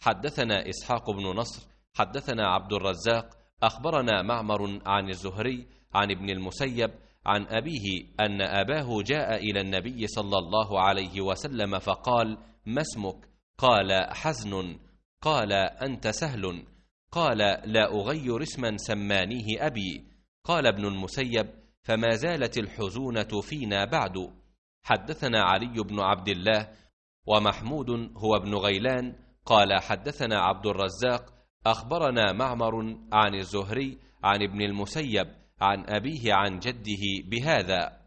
حدثنا إسحاق بن نصر حدثنا عبد الرزاق أخبرنا معمر عن الزهري عن ابن المسيب عن أبيه أن أباه جاء إلى النبي صلى الله عليه وسلم فقال: ما اسمك؟ قال: حزن. قال: أنت سهل. قال: لا أغير اسما سمانيه أبي. قال ابن المسيب: فما زالت الحزونة فينا بعد. حدثنا علي بن عبد الله ومحمود هو ابن غيلان قال حدثنا عبد الرزاق أخبرنا معمر عن الزهري عن ابن المسيب عن أبيه عن جده بهذا.